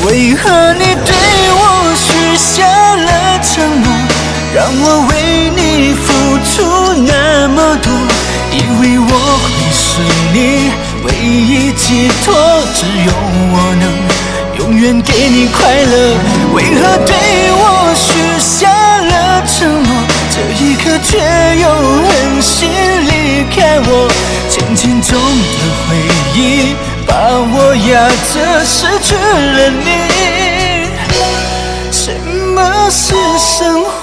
为何你对我许下了承诺，让我为你付出那么多？以为我会是你唯一寄托，只有我能永远给你快乐。为何对我许下了承诺，这一刻却又狠心离开我？渐渐重的回忆把我压着，失去了你。什么是生活？